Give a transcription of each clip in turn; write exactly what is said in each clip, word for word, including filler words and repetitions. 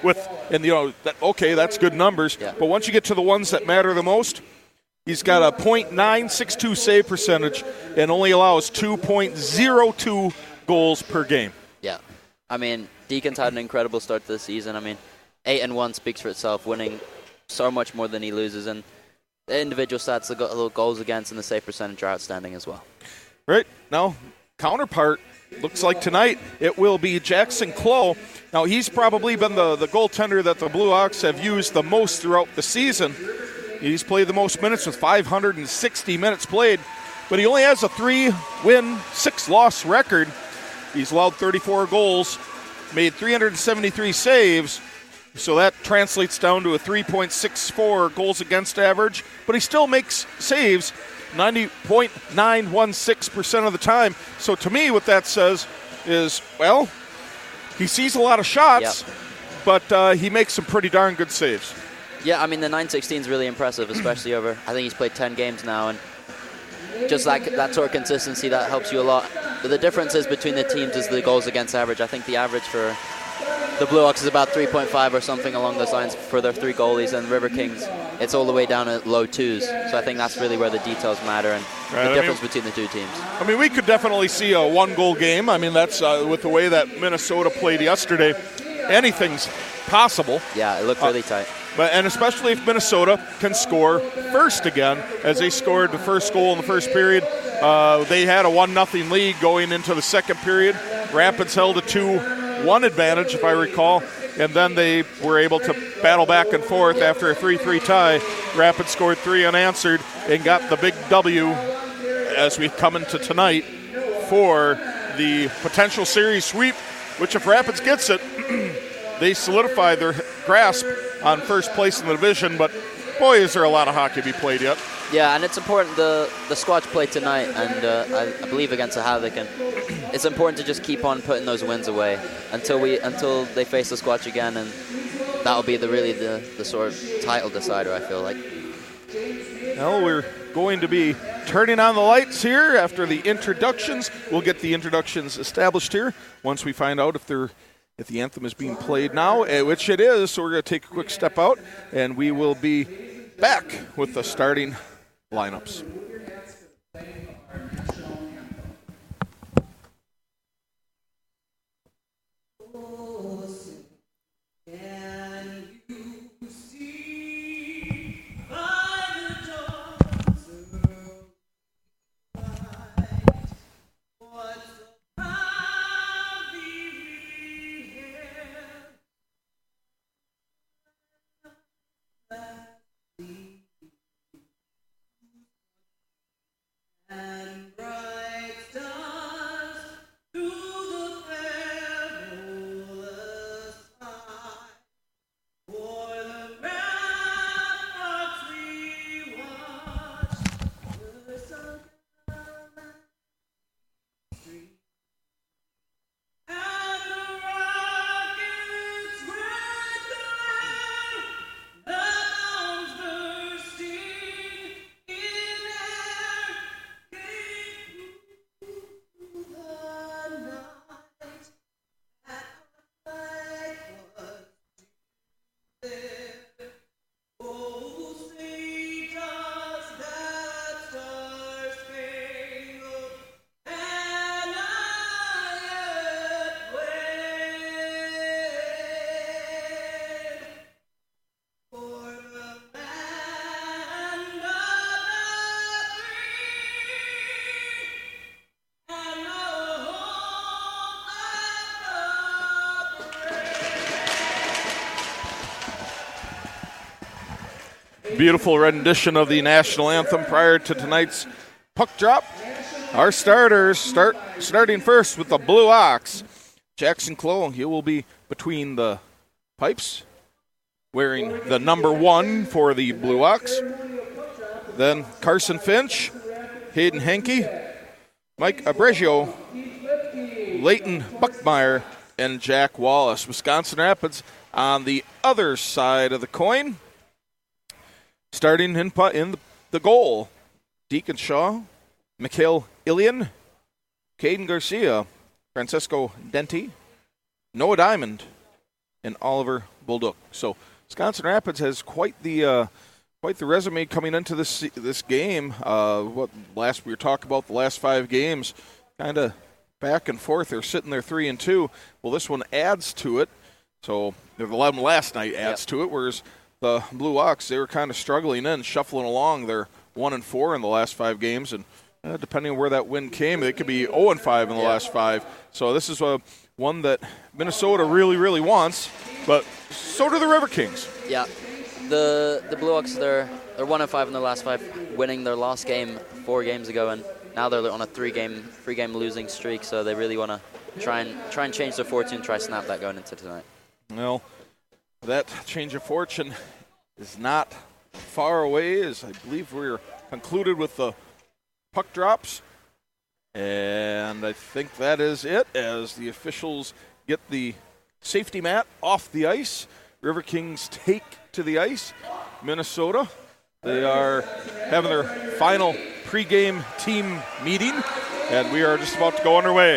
with, and you know, that, okay, that's good numbers. Yeah. But once you get to the ones that matter the most, he's got a point nine six two save percentage and only allows two point oh two goals per game. Yeah. I mean, Deacon's had an incredible start to the season. I mean, eight and one speaks for itself, winning so much more than he loses. And the individual stats, the go- goals against and the save percentage are outstanding as well. Right. Now, counterpart, looks like tonight it will be Jackson Clough. Now, he's probably been the, the goaltender that the Blue Hawks have used the most throughout the season. He's played the most minutes with five hundred sixty minutes played, but he only has a three-win, six-loss record. He's allowed thirty-four goals, made three hundred seventy-three saves, so that translates down to a three point six four goals against average, but he still makes saves ninety point nine one six percent of the time. So to me, what that says is, well, he sees a lot of shots, yep. but uh, he makes some pretty darn good saves. Yeah, I mean, the nine sixteen is really impressive, especially over, I think he's played ten games now, and just that, that sort of consistency, that helps you a lot. But the differences between the teams is the goals against average. I think the average for the Blue Hawks is about three point five or something along those lines for their three goalies, and River Kings, it's all the way down at low twos. So I think that's really where the details matter and right, the I difference mean, between the two teams. I mean, we could definitely see a one-goal game. I mean, that's uh, with the way that Minnesota played yesterday. Anything's possible. Yeah, it looked really uh, tight. But and especially if Minnesota can score first again, as they scored the first goal in the first period. Uh, they had a one nothing lead going into the second period. Rapids held a two one advantage, if I recall, and then they were able to battle back and forth after a three three tie. Rapids scored three unanswered and got the big W as we come into tonight for the potential series sweep, which if Rapids gets it, they solidify their grasp on first place in the division, but boy, is there a lot of hockey to be played yet. Yeah, and it's important, the the Squatch play tonight, and uh, I, I believe against the Havoc, and it's important to just keep on putting those wins away until we until they face the Squatch again, and that'll be the really the, the sort of title decider, I feel like. Well, we're going to be turning on the lights here after the introductions. We'll get the introductions established here once we find out if they're If the anthem is being played now, which it is, so we're going to take a quick step out, and we will be back with the starting lineups. And bright stars through the perilous sky, for the ramparts we watch, the sunken street, and the rocket's red glare, the bombs bursting in air. Beautiful rendition of the national anthem prior to tonight's puck drop. Our starters start starting first with the Blue Hawks. Jackson Clough, he will be between the pipes, wearing the number one for the Blue Hawks. Then Carson Finch, Hayden Henke, Mike Abregio, Leighton Buckmeyer, and Jack Wallace. Wisconsin Rapids on the other side of the coin. Starting in, in the, the goal, Deacon Shaw, Mikhail Ilian, Caden Garcia, Francisco Denti, Noah Diamond, and Oliver Bolduc. So Wisconsin Rapids has quite the uh, quite the resume coming into this this game. Uh, what last we were talking about the last five games, kind of back and forth. They're sitting there three and two. Well, this one adds to it. So the eleven last night adds yep. to it, whereas the Blue Ox, they were kind of struggling in, shuffling along. They're one and four in the last five games, and uh, depending on where that win came, they could be zero and five in the yep. last five. So this is a one that Minnesota really, really wants, but so do the River Kings. Yeah, the the Blue Ox, they're they're one and five in their last five, winning their last game four games ago, and now they're on a three-game three-game losing streak. So they really want to try and try and change their fortune, try to snap that going into tonight. Well, that change of fortune is not far away, as I believe we're concluded with the puck drops. And I think that is it, as the officials get the safety mat off the ice. River Kings take to the ice. Minnesota, they are having their final pregame team meeting, and we are just about to go underway.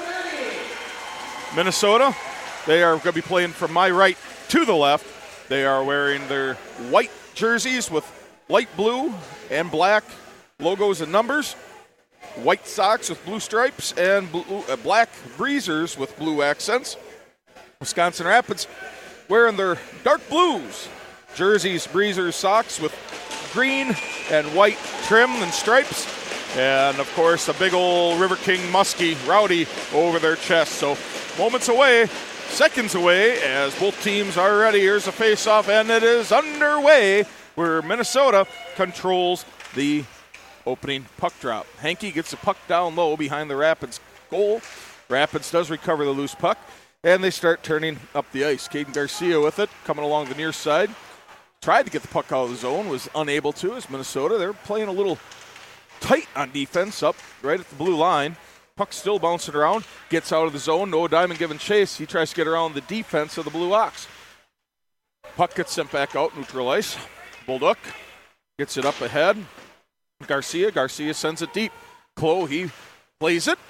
Minnesota, they are going to be playing from my right to the left. They are wearing their white jerseys with light blue and black logos and numbers, white socks with blue stripes, and blue, uh, black breezers with blue accents. Wisconsin Rapids wearing their dark blues, jerseys, breezers, socks with green and white trim and stripes, and of course a big old River King muskie Rowdy over their chest. So moments away, seconds away, as both teams are ready. Here's a face-off, and it is underway, where Minnesota controls the opening puck drop. Hankey gets the puck down low behind the Rapids goal. Rapids does recover the loose puck, and they start turning up the ice. Caden Garcia with it, coming along the near side. Tried to get the puck out of the zone, was unable to, as Minnesota, they're playing a little tight on defense up right at the blue line. Puck still bouncing around, gets out of the zone. Noah Diamond giving chase. He tries to get around the defense of the Blue Ox. Puck gets sent back out, neutral ice. Bolduc gets it up ahead. Garcia, Garcia sends it deep. Clough, he plays it.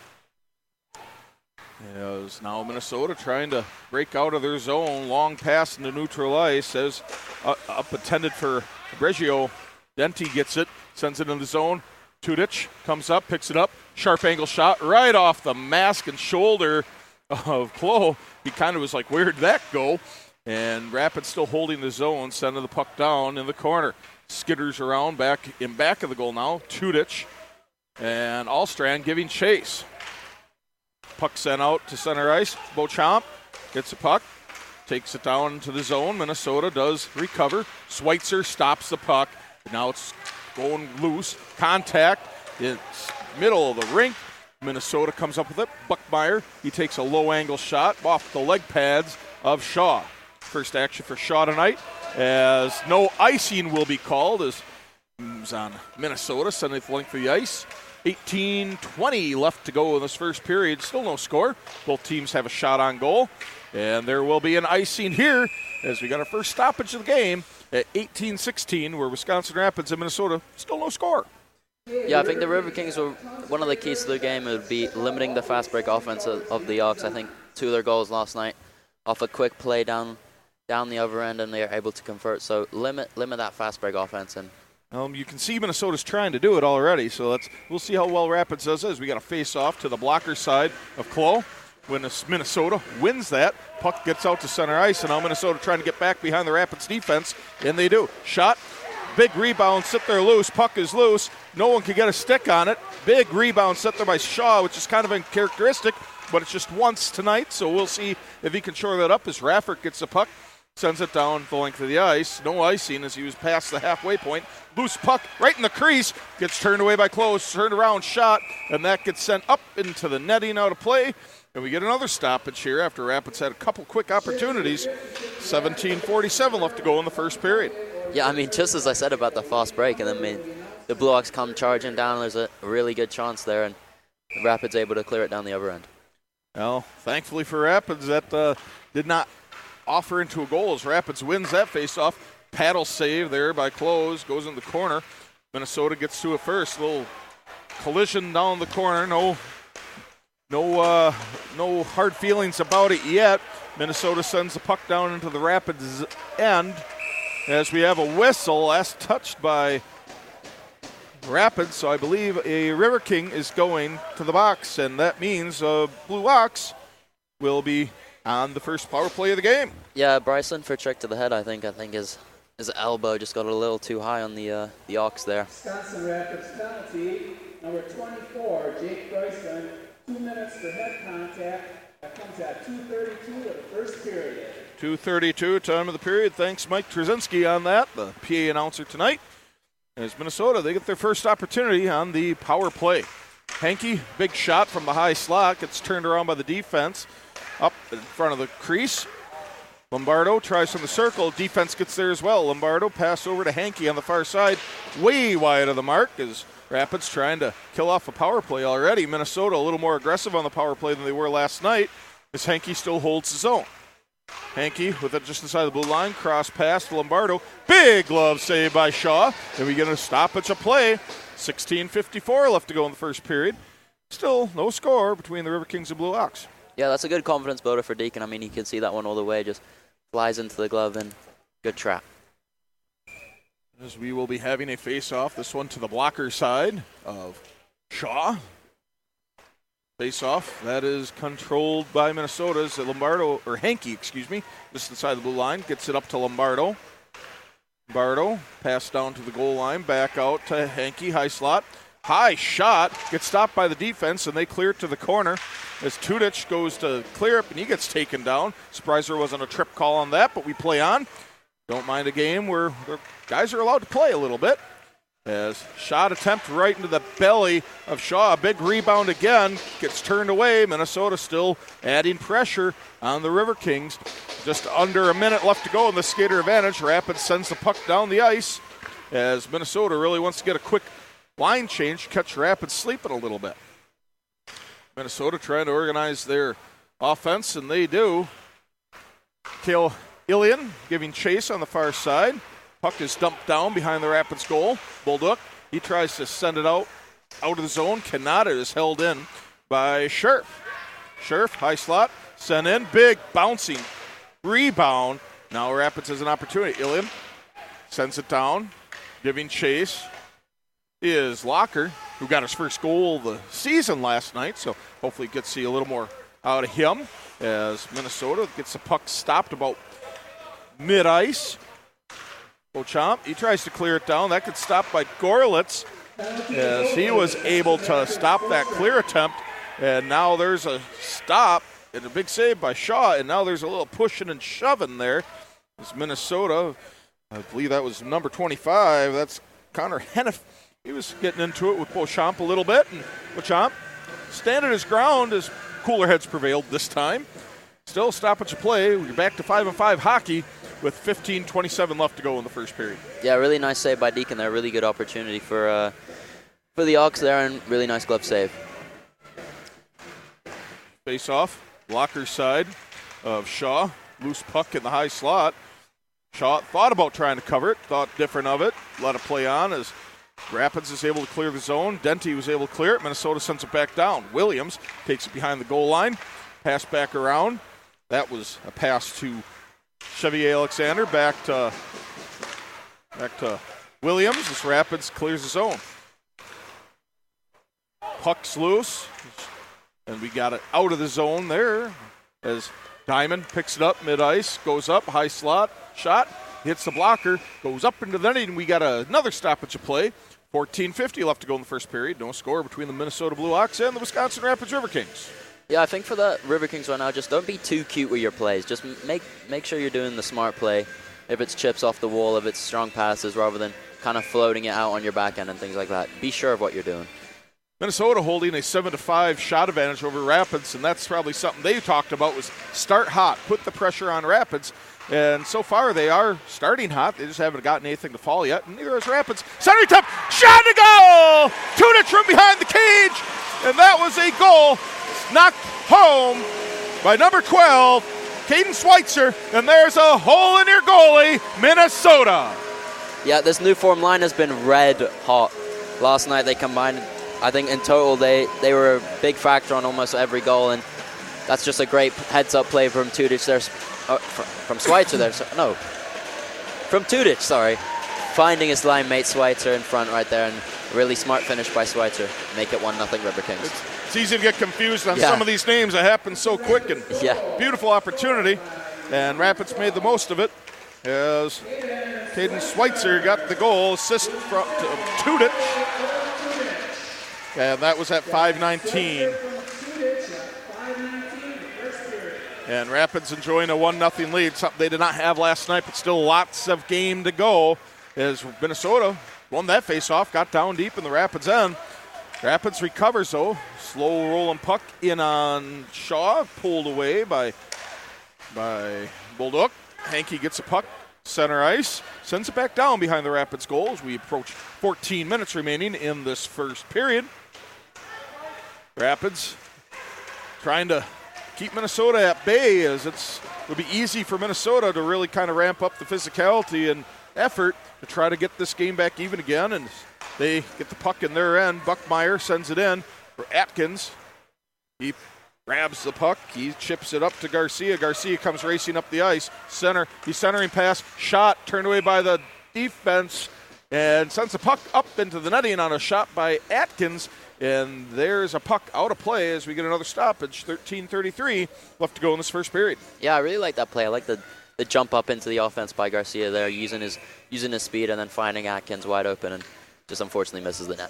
As now Minnesota trying to break out of their zone. Long pass into neutral ice as uh, up intended for Breggio. Denti gets it, sends it in the zone. Tudich comes up, picks it up. Sharp angle shot right off the mask and shoulder of Clough. He kind of was like, where did that go? And Rapids still holding the zone, sending the puck down in the corner. Skitters around back in back of the goal now. Tudich and Allstrand giving chase. Puck sent out to center ice. Beauchamp gets the puck, takes it down into the zone. Minnesota does recover. Schweitzer stops the puck. Now it's going loose. Contact. It's middle of the rink. Minnesota comes up with it. Buckmeyer, he takes a low angle shot off the leg pads of Shaw. First action for Shaw tonight, as no icing will be called as moves on Minnesota, sending the length of the ice. eighteen twenty left to go in this first period. Still no score. Both teams have a shot on goal. And there will be an icing here as we got our first stoppage of the game at eighteen sixteen, where Wisconsin Rapids and Minnesota still no score. Yeah, I think the River Kings were one of the keys to the game would be limiting the fast break offense of, of the Ox. I think two of their goals last night off a quick play down down the other end, and they are able to convert. So limit limit that fast break offense. And um, you can see Minnesota's trying to do it already. So let's we'll see how well Rapids does this. We got a face off to the blocker side of Clough. When Minnesota wins that, puck gets out to center ice, and now Minnesota trying to get back behind the Rapids defense, and they do. Shot, big rebound, sit there loose, puck is loose, no one can get a stick on it. Big rebound set there by Shaw, which is kind of uncharacteristic, but it's just once tonight, so we'll see if he can shore that up as Raffert gets the puck, sends it down the length of the ice. No icing as he was past the halfway point. Loose puck right in the crease, gets turned away by Clough, turned around, shot, and that gets sent up into the netting out of play. And we get another stoppage here after Rapids had a couple quick opportunities. seventeen forty-seven left to go in the first period. Yeah, I mean, just as I said about the fast break, and then I mean, the Blue Ox come charging down. There's a really good chance there, and Rapids able to clear it down the other end. Well, thankfully for Rapids, that uh, did not offer into a goal as Rapids wins that faceoff. Paddle save there by Clough, goes in the corner. Minnesota gets to it first. Little collision down the corner. No. No uh, no hard feelings about it yet. Minnesota sends the puck down into the Rapids end as we have a whistle. Last touched by Rapids, so I believe a River King is going to the box, and that means uh, Blue Ox will be on the first power play of the game. Yeah, Bryson for check to the head, I think. I think his his elbow just got a little too high on the uh, the Ox there. Wisconsin Rapids penalty, number twenty-four, Jake Bryson, two minutes for head contact. That comes at two thirty-two of the first period. two thirty-two, time of the period. Thanks, Mike Trzynski, on that, the P A announcer tonight. As Minnesota, they get their first opportunity on the power play. Hankey, big shot from the high slot, gets turned around by the defense. Up in front of the crease. Lombardo tries from the circle. Defense gets there as well. Lombardo pass over to Hankey on the far side. Way wide of the mark as Rapids trying to kill off a power play already. Minnesota a little more aggressive on the power play than they were last night as Hankey still holds his own. Hankey with it just inside the blue line. Cross pass to Lombardo. Big glove save by Shaw. And we get a stoppage of play. sixteen fifty-four left to go in the first period. Still no score between the River Kings and Blue Ox. Yeah, that's a good confidence builder for Deacon. I mean, he can see that one all the way. Just flies into the glove and good trap. As we will be having a face-off, this one to the blocker side of Shaw. Face-off, that is controlled by Minnesota's Lombardo, or Hankey, excuse me, just inside the blue line, gets it up to Lombardo. Lombardo, pass down to the goal line, back out to Hankey, high slot. High shot, gets stopped by the defense, and they clear it to the corner as Tudich goes to clear it, and he gets taken down. Surprised there wasn't a trip call on that, but we play on. Don't mind a game where the guys are allowed to play a little bit. As shot attempt right into the belly of Shaw. A big rebound again. Gets turned away. Minnesota still adding pressure on the River Kings. Just under a minute left to go in the skater advantage. Rapids sends the puck down the ice as Minnesota really wants to get a quick line change, catch Rapids sleeping a little bit. Minnesota trying to organize their offense, and they do. Kale Ilian giving chase on the far side. Puck is dumped down behind the Rapids goal. Bolduc, he tries to send it out, out of the zone. Cannot. It is held in by Scherf. Scherf, high slot, sent in. Big bouncing rebound. Now Rapids has an opportunity. Ilian sends it down, giving chase is Locker, who got his first goal of the season last night, so hopefully get to see a little more out of him as Minnesota gets the puck stopped about mid-ice. Beauchamp, he tries to clear it down. That gets stopped by Gorlitz as he was able to stop that clear attempt, and now there's a stop and a big save by Shaw, and now there's a little pushing and shoving there. It's Minnesota, I believe that was number twenty-five. That's Connor Hennef. He was getting into it with Beauchamp a little bit, and Beauchamp standing his ground as cooler heads prevailed this time. Still stoppage of play. We're back to five and five hockey with fifteen twenty-seven left to go in the first period. Yeah, really nice save by Deacon there. Really good opportunity for uh, for the Ox there, and really nice glove save. Face off, blocker side of Shaw. Loose puck in the high slot. Shaw thought about trying to cover it, thought different of it, let it play on as Rapids is able to clear the zone. Denty was able to clear it. Minnesota sends it back down. Williams takes it behind the goal line. Pass back around. That was a pass to Chevier Alexander. Back to back to Williams as Rapids clears the zone. Puck's loose. And we got it out of the zone there as Diamond picks it up mid-ice. Goes up, high slot, shot. Hits the blocker, goes up into the net, and we got another stoppage of play. fourteen fifty left to go in the first period. No score between the Minnesota Blue Ox and the Wisconsin Rapids River Kings. Yeah, I think for the River Kings right now, just don't be too cute with your plays. Just make make sure you're doing the smart play. If it's chips off the wall, if it's strong passes, rather than kind of floating it out on your back end and things like that. Be sure of what you're doing. Minnesota holding a seven to five shot advantage over Rapids, and that's probably something they talked about was start hot, put the pressure on Rapids. And so far, they are starting hot. They just haven't gotten anything to fall yet. And neither has Rapids. Center attempt, shot to goal! Tudich from behind the cage. And that was a goal knocked home by number twelve, Caden Schweitzer. And there's a hole in your goalie, Minnesota. Yeah, this new form line has been red hot. Last night they combined, I think in total, they, they were a big factor on almost every goal. And That's just a great heads-up play from Tudic there. Uh, from, from Schweitzer there. So, no. From Tudic, sorry. Finding his line mate Schweitzer in front right there, and really smart finish by Schweitzer. Make it one nothing River Kings. It's, it's easy to get confused on Yeah. some of these names that happen so quick, and Yeah. beautiful opportunity. And Rapids made the most of it as Caden Schweitzer got the goal, assist from to Tudic. And that was at five nineteen. And Rapids enjoying a one nothing lead, something they did not have last night, but still lots of game to go as Minnesota won that faceoff, got down deep in the Rapids end. Rapids recovers, though. Slow rolling puck in on Shaw, pulled away by, by Bolduc. Hankey gets a puck, center ice, sends it back down behind the Rapids goal as we approach fourteen minutes remaining in this first period. Rapids trying to keep Minnesota at bay, as it's it would be easy for Minnesota to really kind of ramp up the physicality and effort to try to get this game back even again. And they get the puck in their end. Buckmeyer sends it in for Atkins. He grabs the puck. He chips it up to Garcia. Garcia comes racing up the ice. Center. He's centering pass. Shot turned away by the defense and sends the puck up into the netting on a shot by Atkins. And there's a puck out of play as we get another stoppage. thirteen thirty-three left to go in this first period. Yeah, I really like that play. I like the, the jump up into the offense by Garcia there, using his using his speed and then finding Atkins wide open, and just unfortunately misses the net.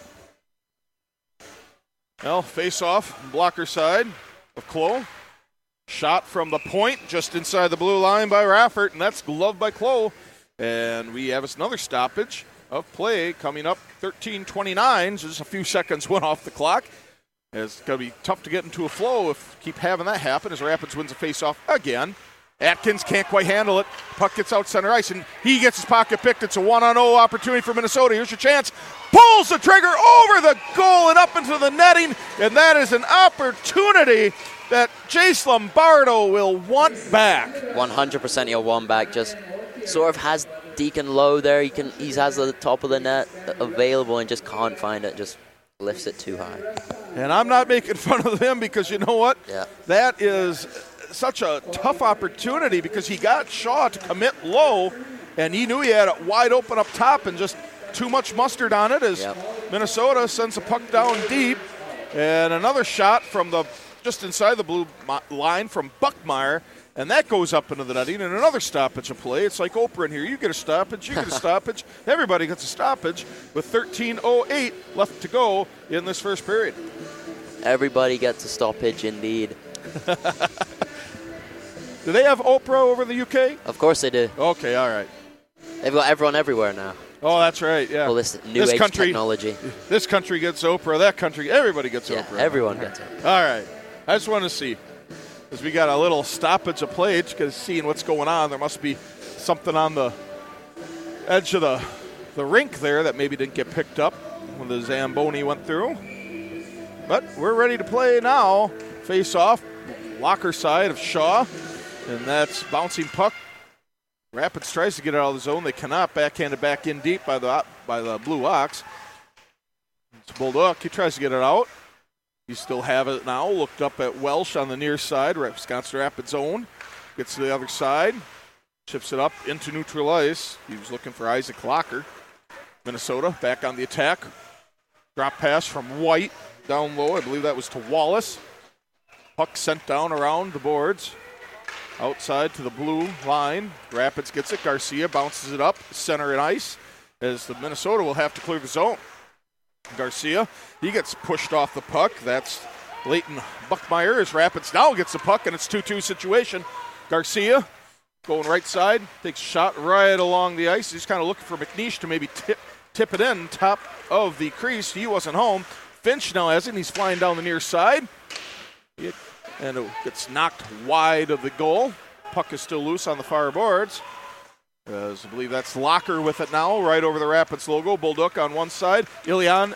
Well, face off, blocker side of Clow. Shot from the point just inside the blue line by Raffert, and that's gloved by Clow. And we have another stoppage of play coming up, thirteen twenty-nine, so just a few seconds went off the clock. It's going to be tough to get into a flow if keep having that happen as Rapids wins a face-off again. Atkins can't quite handle it. Puck gets out center ice, and he gets his pocket picked. It's a one-on-oh opportunity for Minnesota. Here's your chance. Pulls the trigger over the goal and up into the netting, and that is an opportunity that Jace Lombardo will want back. one hundred percent he'll want back. Just sort of has Deacon low there. He can. He has the top of the net available and just can't find it. Just lifts it too high. And I'm not making fun of him because you know what? Yeah. That is such a tough opportunity because he got Shaw to commit low, and he knew he had it wide open up top and just too much mustard on it as Yep. Minnesota sends a puck down deep. And another shot from the just inside the blue line from Buckmeyer. And that goes up into the netting, and another stoppage of play. It's like Oprah in here. You get a stoppage, you get a stoppage. Everybody gets a stoppage with thirteen oh eight left to go in this first period. Everybody gets a stoppage indeed. Do they have Oprah over the U K? Of course they do. Okay, all right. They've got everyone everywhere now. Oh, that's right, yeah. Well, this new this age country, technology. This country gets Oprah, that country, everybody gets Yeah, Oprah. everyone gets it. All right. I just want to see. Because we got a little stoppage of play, because seeing what's going on, there must be something on the edge of the, the rink there that maybe didn't get picked up when the Zamboni went through. But we're ready to play now. Face off, locker side of Shaw, and that's bouncing puck. Rapids tries to get it out of the zone. They cannot. Backhanded back in deep by the by the Blue Ox. It's Bolduc. He tries to get it out. You still have it now. Looked up at Welsh on the near side. Wisconsin Rapids zone. Gets to the other side. Chips it up into neutral ice. He was looking for Isaac Locker. Minnesota back on the attack. Drop pass from White down low. I believe that was to Wallace. Puck sent down around the boards. Outside to the blue line. Rapids gets it. Garcia bounces it up. Center and ice. As the Minnesota will have to clear the zone. Garcia, he gets pushed off the puck. That's Leighton Buckmeyer as Rapids now gets the puck, and it's two two situation. Garcia going right side, takes a shot right along the ice. He's kind of looking for McNeish to maybe tip, tip it in top of the crease. He wasn't home. Finch now has it, and he's flying down the near side. It, and it gets knocked wide of the goal. Puck is still loose on the far boards. As I believe that's Locker with it now, right over the Rapids logo. Bolduc on one side, Ilian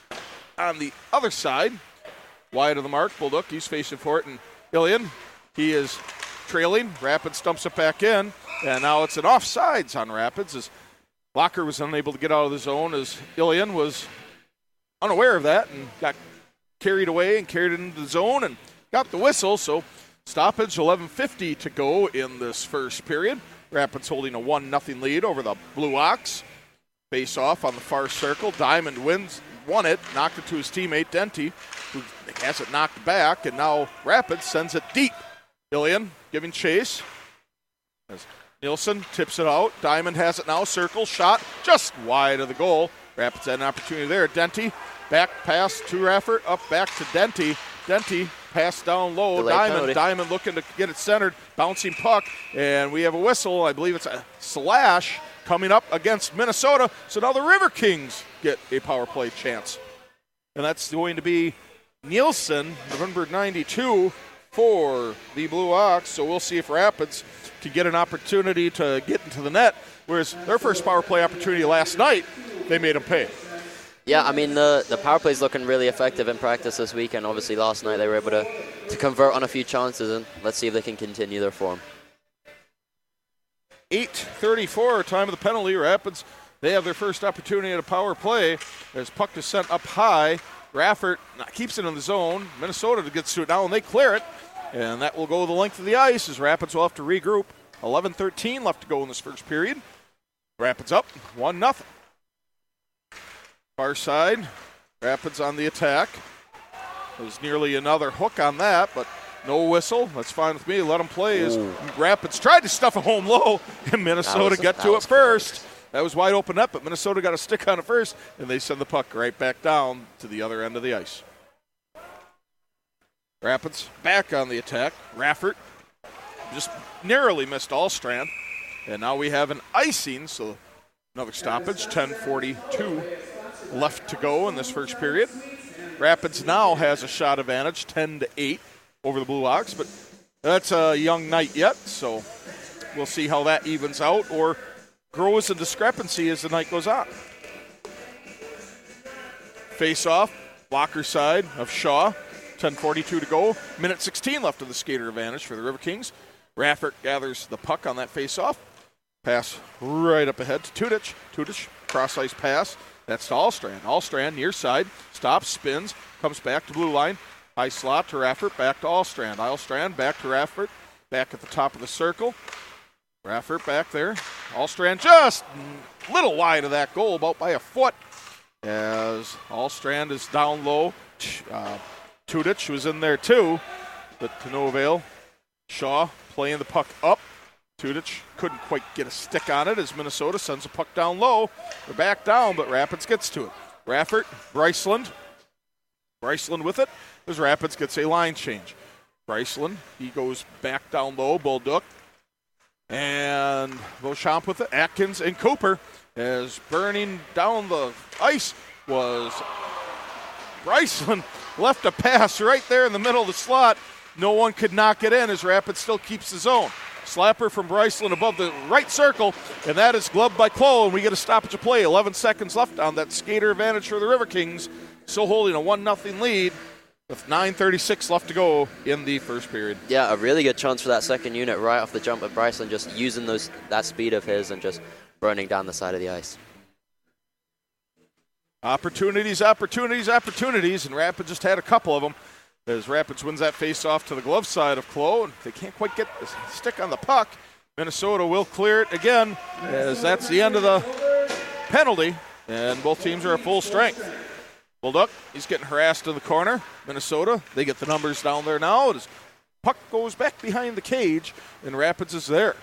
on the other side. Wide of the mark, Bolduc, he's facing for it, and Ilian, he is trailing. Rapids dumps it back in, and now it's an offsides on Rapids as Locker was unable to get out of the zone as Ilian was unaware of that and got carried away and carried into the zone and got the whistle, so stoppage, eleven fifty to go in this first period. Rapids holding a one nothing lead over the Blue Ox. Face off on the far circle. Diamond wins, won it, knocked it to his teammate Denty, who has it knocked back, and now Rapids sends it deep. Ilian giving chase. As Nielsen tips it out. Diamond has it now. Circle shot just wide of the goal. Rapids had an opportunity there. Denty back pass to Raffert. Up back to Denty. Denty pass down low. Delayed Diamond. penalty. Diamond looking to get it centered. Bouncing puck. And we have a whistle. I believe it's a slash coming up against Minnesota. So now the River Kings get a power play chance. And that's going to be Nielsen, number ninety-two, for the Blue Ox. So we'll see if Rapids can get an opportunity to get into the net, whereas their first power play opportunity last night, they made them pay. Yeah, I mean, the, the power play is looking really effective in practice this week, and obviously last night they were able to, to convert on a few chances, and let's see if they can continue their form. eight thirty-four, time of the penalty. Rapids, they have their first opportunity at a power play as puck is sent up high. Raffert keeps it in the zone. Minnesota gets to it now, and they clear it. And that will go the length of the ice as Rapids will have to regroup. eleven thirteen left to go in this first period. Rapids up, one nothing. Far side, Rapids on the attack. There was nearly another hook on that, but no whistle. That's fine with me. Let them play as Ooh. Rapids tried to stuff it home low, and Minnesota was- got that to it was first. That was wide open up, but Minnesota got a stick on it first, and they send the puck right back down to the other end of the ice. Rapids back on the attack. Raffert just narrowly missed Allstrand, and now we have an icing, so another stoppage. ten forty-two left to go in this first period. Rapids now has a shot advantage, ten to eight over the Blue Ox, but that's a young night yet, so we'll see how that evens out or grows in discrepancy as the night goes on. Face off, blocker side of Shaw. ten forty-two to go. Minute sixteen left of the skater advantage for the River Kings. Raffert gathers the puck on that face-off. Pass right up ahead to Tudich. Tudich, cross-ice pass. That's to Allstrand. Allstrand, near side, stops, spins, comes back to blue line. High slot to Raffert, back to Allstrand. Allstrand, back to Raffert, back at the top of the circle. Raffert back there. Allstrand just a little wide of that goal, about by a foot. As Allstrand is down low. Uh, Tudich was in there too, but to no avail. Shaw playing the puck up. Tudich couldn't quite get a stick on it as Minnesota sends a puck down low. They're back down, but Rapids gets to it. Raffert, Bryceland. Bryceland with it as Rapids gets a line change. Bryceland, he goes back down low, Bolduc. And Beauchamp with it. Atkins and Cooper as burning down the ice was Bryceland. Left a pass right there in the middle of the slot. No one could knock it in as Rapids still keeps his own. Slapper from Bryceland above the right circle, and that is gloved by Clow, and we get a stoppage of play. eleven seconds left on that skater advantage for the River Kings, still holding a one nothing lead with nine thirty-six left to go in the first period. Yeah, a really good chance for that second unit right off the jump at Bryceland, just using those that speed of his and just burning down the side of the ice. Opportunities, opportunities, opportunities, and Rapids just had a couple of them as Rapids wins that face-off to the glove side of Clow, and they can't quite get the stick on the puck. Minnesota will clear it again as that's the end of the penalty, and both teams are at full strength. Bolduc, he's getting harassed in the corner. Minnesota, they get the numbers down there now. His puck goes back behind the cage, and Rapids is there.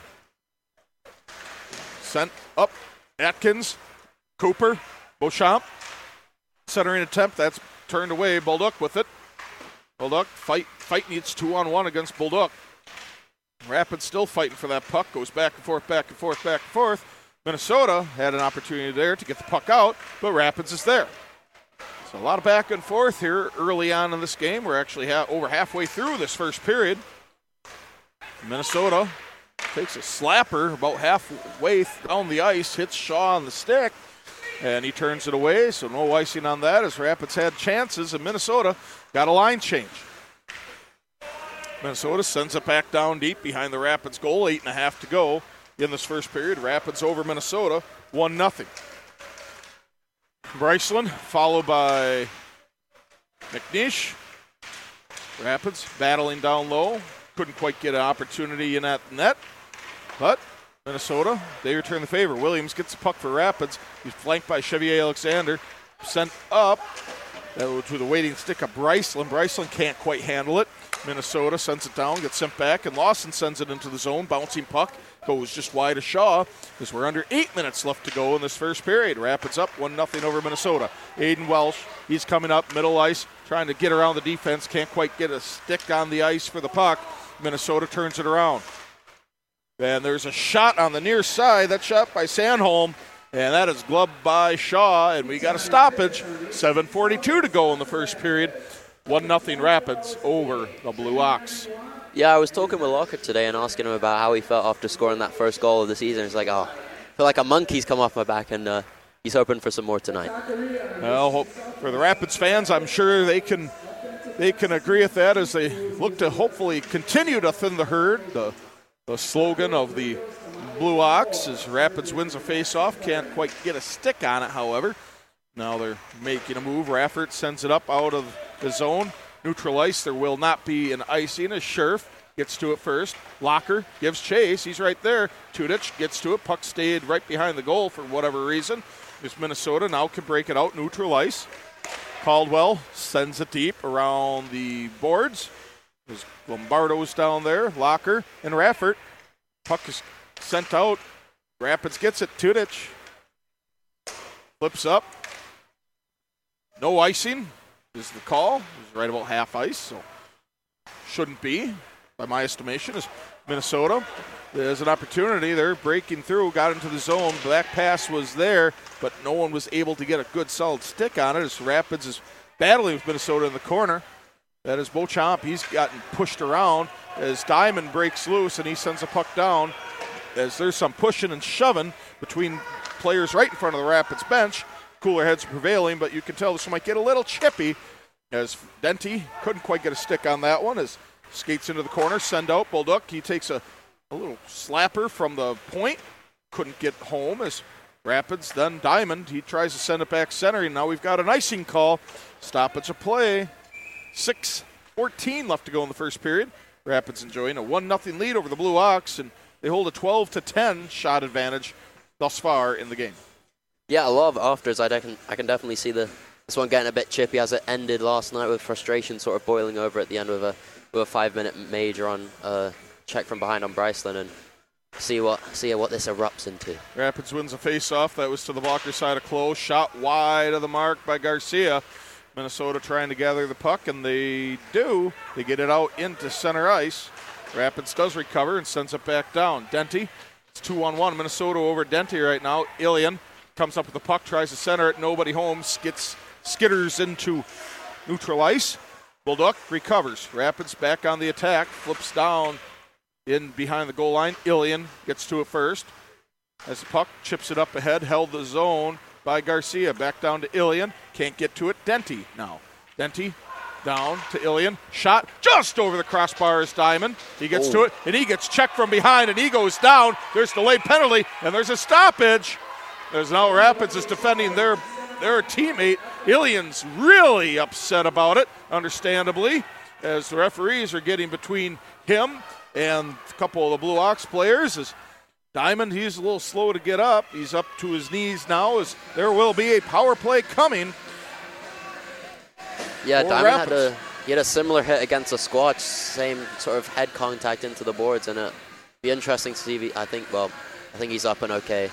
Sent up, Atkins, Cooper, Beauchamp. Centering attempt, that's turned away. Bolduc with it. Bolduc, fight, fight needs two on one against Bolduc. Rapids still fighting for that puck, goes back and forth, back and forth, back and forth. Minnesota had an opportunity there to get the puck out, but Rapids is there. So a lot of back and forth here early on in this game. We're actually ha- over halfway through this first period. Minnesota takes a slapper about halfway down the ice, hits Shaw on the stick, and he turns it away, so no icing on that as Rapids had chances, and Minnesota got a line change. Minnesota sends it back down deep behind the Rapids goal, eight and a half to go in this first period. Rapids over Minnesota, one nothing. Bryceland, followed by McNeish. Rapids battling down low. couldn't quite get an opportunity in that net. But Minnesota, they return the favor. Williams gets the puck for Rapids. He's flanked by Chevier Alexander. Sent up uh, to the waiting stick of Bryceland. Bryceland can't quite handle it. Minnesota sends it down, gets sent back, and Lawson sends it into the zone. Bouncing puck goes just wide of Shaw as we're under eight minutes left to go in this first period. Rapids up one nothing over Minnesota. Aiden Welsh, he's coming up middle ice, trying to get around the defense. Can't quite get a stick on the ice for the puck. Minnesota turns it around. And there's a shot on the near side. That shot by Sandholm, and that is gloved by Shaw, and we got a stoppage. seven forty-two to go in the first period. one nothing Rapids over the Blue Ox. Yeah, I was talking with Lockhart today and asking him about how he felt after scoring that first goal of the season. He's like, oh, I feel like a monkey's come off my back, and uh, he's hoping for some more tonight. Well, hope for the Rapids fans, I'm sure they can they can agree with that as they look to hopefully continue to thin the herd. The, the slogan of the Blue Ox is Rapids wins a face-off. Can't quite get a stick on it, however. Now they're making a move. Raffert sends it up out of the zone. Neutral ice. There will not be an icing as Scherf gets to it first. Locker gives chase. He's right there. Tudich gets to it. Puck stayed right behind the goal for whatever reason. This Minnesota now can break it out. Neutral ice. Caldwell sends it deep around the boards. There's Lombardo's down there. Locker and Raffert. Puck is sent out. Rapids gets it. Tudich flips up. No icing is the call. It's right about half ice, so shouldn't be, by my estimation, is Minnesota. There's an opportunity. They're breaking through, got into the zone. Back pass was there, but no one was able to get a good solid stick on it as Rapids is battling with Minnesota in the corner. That is Beauchamp. He's gotten pushed around as Diamond breaks loose and he sends a puck down as there's some pushing and shoving between players right in front of the Rapids bench. Cooler heads prevailing, but you can tell this one might get a little chippy as Denty couldn't quite get a stick on that one as skates into the corner, send out Bolduc. He takes a, a little slapper from the point, couldn't get home as Rapids, then Diamond. He tries to send it back center, and now we've got an icing call. Stoppage of play. six fourteen left to go in the first period. Rapids enjoying a one nothing lead over the Blue Ox, and they hold a twelve to ten shot advantage thus far in the game. Yeah, a lot of afters. I can, I can definitely see the this one getting a bit chippy as it ended last night with frustration sort of boiling over at the end with a with a five-minute major on uh, check from behind on Bryceland, and see what see what this erupts into. Rapids wins a face-off. That was to the blocker side of close. Shot wide of the mark by Garcia. Minnesota trying to gather the puck, and they do. They get it out into center ice. Rapids does recover and sends it back down. Denty, it's two on one. Minnesota over Denty right now. Ilian comes up with the puck, tries to center it. Nobody home. Skits, skitters into neutral ice. Bolduc recovers. Rapids back on the attack. Flips down in behind the goal line. Ilian gets to it first. As the puck chips it up ahead, held the zone by Garcia. Back down to Ilian. Can't get to it. Denty now. Denty down to Ilian. Shot just over the crossbar is Diamond. He gets oh. to it, and he gets checked from behind, and he goes down. There's delayed penalty, and there's a stoppage. There's now Rapids is defending their their teammate. Ilian's really upset about it, understandably, as the referees are getting between him and a couple of the Blue Ox players. As Diamond, he's a little slow to get up. He's up to his knees now as there will be a power play coming. Yeah, Diamond had a, he had a similar hit against the Squatch, same sort of head contact into the boards, and it'd be interesting to see if he, I think, well, I think he's up and okay.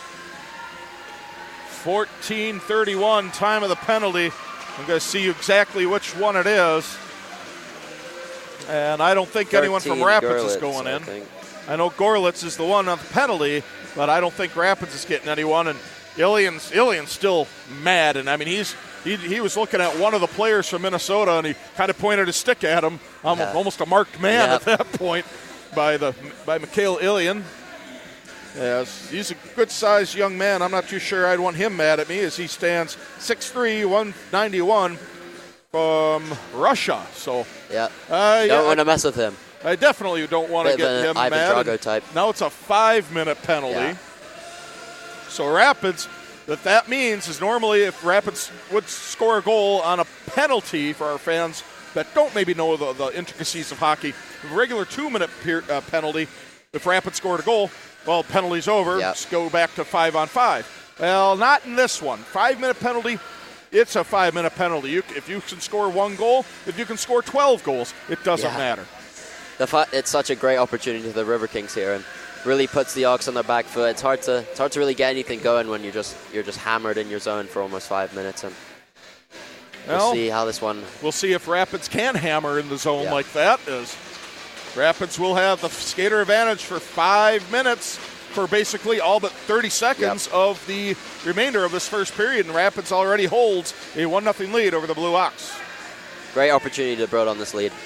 fourteen thirty-one, time of the penalty. I'm going to see exactly which one it is. And I don't think anyone from Rapids Gorlitz, is going in. I, I know Gorlitz is the one on the penalty, but I don't think Rapids is getting anyone. And Ilian's, Ilian's still mad. And, I mean, he's he, he was looking at one of the players from Minnesota, and he kind of pointed his stick at him, um, yeah. almost a marked man yeah. at that point by the by Mikhail Ilian. Yes, he's a good-sized young man. I'm not too sure I'd want him mad at me as he stands six three, one ninety-one from Russia. So yeah, uh, don't yeah, want to mess with him. I definitely don't want to get him Ivan mad. Drago type. Now it's a five-minute penalty. Yeah. So Rapids, that that means is normally if Rapids would score a goal on a penalty for our fans that don't maybe know the, the intricacies of hockey, a regular two-minute per, uh, penalty, if Rapids scored a goal, well, penalty's over. Yep. Just go back to five on five. Well, not in this one. Five-minute penalty, it's a five-minute penalty. You, if you can score one goal, if you can score twelve goals, it doesn't Yeah. matter. The fi- it's such a great opportunity to the River Kings here, and really puts the Ox on their back foot. It's hard to it's hard to really get anything going when you're just you're just hammered in your zone for almost five minutes, and we'll, Well, see how this one. We'll see if Rapids can hammer in the zone Yeah. like that. As Rapids will have the skater advantage for five minutes for basically all but thirty seconds Yep. of the remainder of this first period, and Rapids already holds a one nothing lead over the Blue Ox. Great opportunity to build on this lead.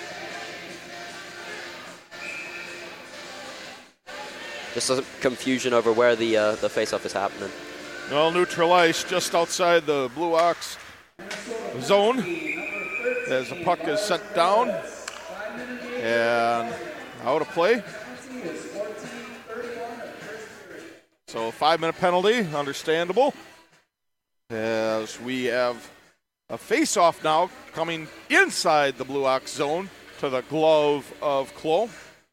Just some confusion over where the uh, the face-off is happening. Well, neutral ice just outside the Blue Ox zone as the puck is sent down and out of play. So five-minute penalty, understandable. As we have a face-off now coming inside the Blue Ox zone to the glove of Clough.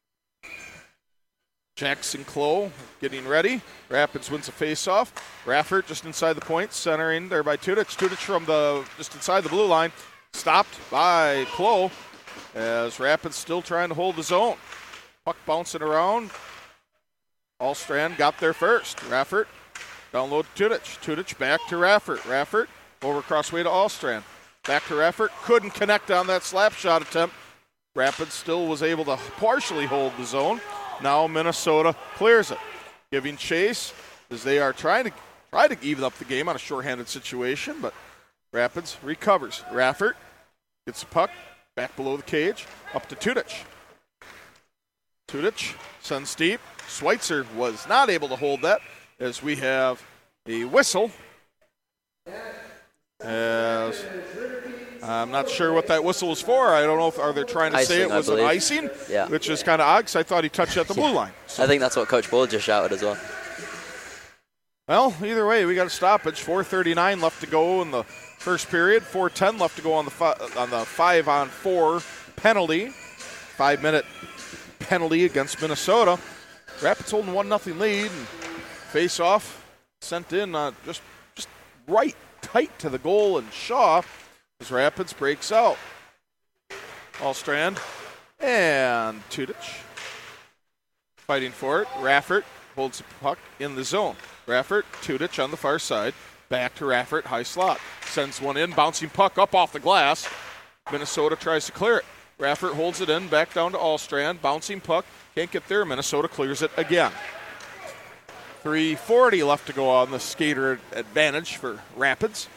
Jackson Clough getting ready. Rapids wins a face-off. Raffert just inside the point, centering there by Tudich. Tudich from the just inside the blue line, stopped by Clough as Rapids still trying to hold the zone. Puck bouncing around. Allstrand got there first. Raffert download to Tudich. Tudich back to Raffert. Raffert over crossway to Allstrand. Back to Raffert. Couldn't connect on that slap shot attempt. Rapids still was able to partially hold the zone. Now Minnesota clears it, giving chase as they are trying to try to even up the game on a shorthanded situation, but Rapids recovers. Raffert gets the puck back below the cage, up to Tudich. Tudich sends deep. Schweitzer was not able to hold that as we have a whistle. As I'm not sure what that whistle was for. I don't know if are they trying to say Icing, it I was an believe. icing, Yeah. which is kind of odd because I thought he touched at the blue line. So, I think that's what Coach Bull just shouted as well. well, either way, we got a stoppage. four thirty-nine left to go in the first period. four ten left to go on the fi- on the five on four penalty. Five minute penalty against Minnesota. Rapids holding one nothing lead and face off sent in uh, just just right tight to the goal and Shaw as Rapids breaks out. Allstrand and Tudich fighting for it. Raffert holds the puck in the zone. Raffert, Tudich on the far side. Back to Raffert, high slot. Sends one in, bouncing puck up off the glass. Minnesota tries to clear it. Raffert holds it in, back down to Allstrand. Bouncing puck, can't get there. Minnesota clears it again. three forty left to go on the skater advantage for Rapids.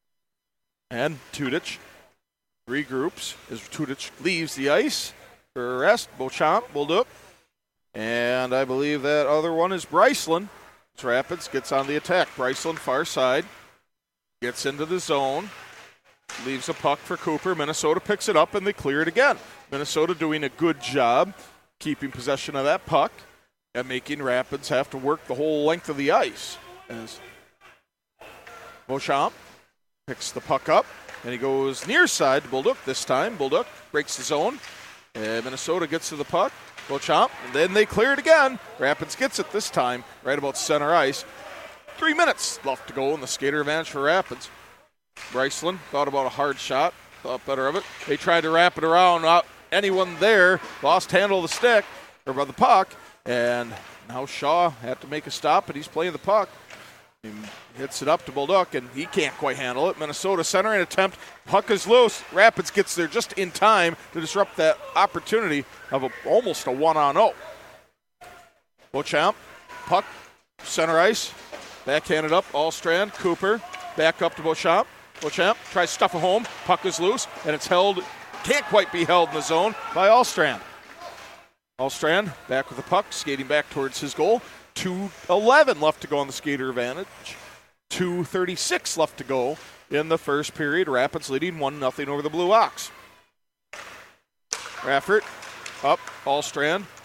And Tudich regroups as Tudich leaves the ice for a rest. Beauchamp, Bolduc. And I believe that other one is Bryceland. As Rapids gets on the attack. Bryceland far side. Gets into the zone. Leaves a puck for Cooper. Minnesota picks it up and they clear it again. Minnesota doing a good job keeping possession of that puck and making Rapids have to work the whole length of the ice. As Beauchamp picks the puck up and he goes near side to Bolduc this time. Bolduc breaks the zone and Minnesota gets to the puck. Beauchamp, and then they clear it again. Rapids gets it this time right about center ice. Three minutes left to go in the skater advantage for Rapids. Bryceland thought about a hard shot, thought better of it. They tried to wrap it around. Not anyone there. Lost handle of the stick, or by the puck. And now Shaw had to make a stop, and he's playing the puck. He hits it up to Bolduc, and he can't quite handle it. Minnesota centering attempt. Puck is loose. Rapids gets there just in time to disrupt that opportunity of a, almost a one-on-oh. Beauchamp, puck, center ice. Backhanded up, Allstrand, Cooper. Back up to Beauchamp. Beauchamp tries to stuff it home. Puck is loose, and it's held, can't quite be held in the zone by Allstrand. Allstrand back with the puck, skating back towards his goal. two eleven left to go on the skater advantage. two thirty-six left to go in the first period. Rapids leading one nothing over the Blue Ox. Raffert up, Allstrand.